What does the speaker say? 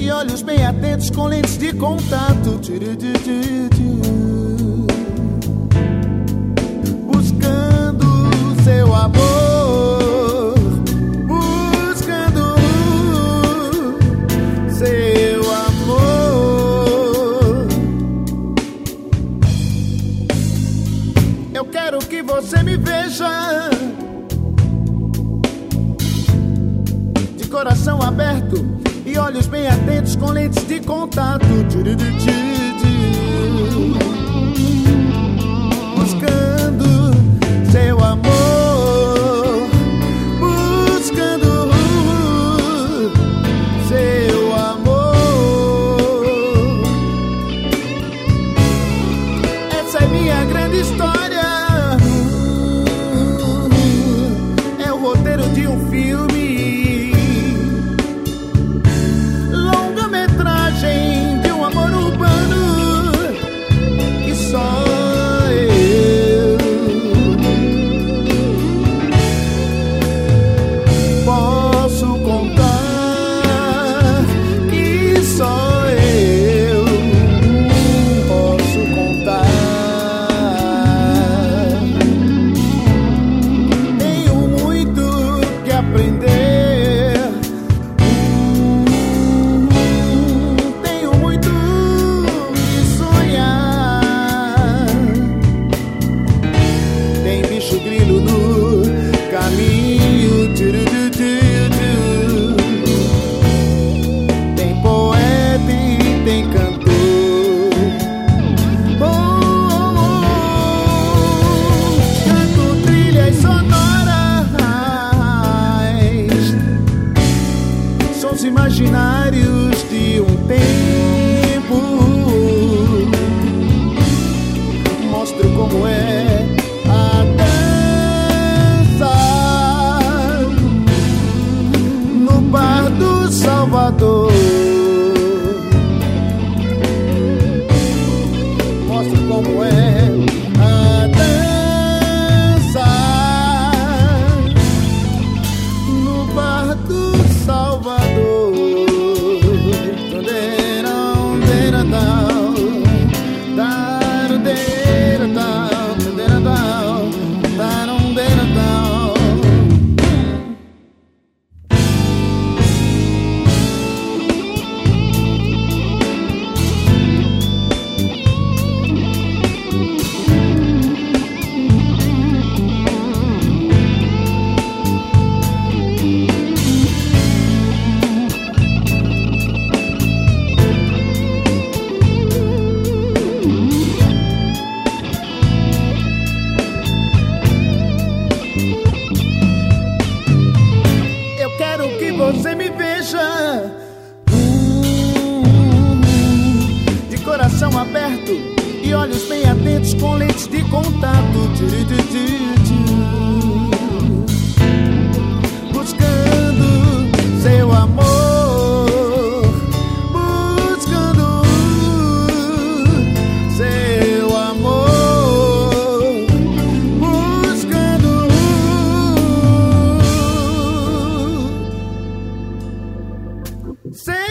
e olhos bem atentos com lentes de contato. Buscando seu amor, buscando seu amor. Eu quero que você me veja de coração aberto e olhos bem atentos com lentes de contato. Buscando seu amor, buscando seu amor. Essa é minha grande história, é o roteiro de um filme, de um amor urbano que só eu posso contar, que só eu posso contar. Tenho muito que aprender, tem poeta e tem cantor. Canto trilhas sonoras, sons imaginários de um tempo. Mostro como é a Bar do Salvador. Mostra como é a dança no Bar do Salvador. Você me veja de coração aberto e olhos bem atentos com lentes de contato. Buscando seu amor, buscando seu amor, buscando seu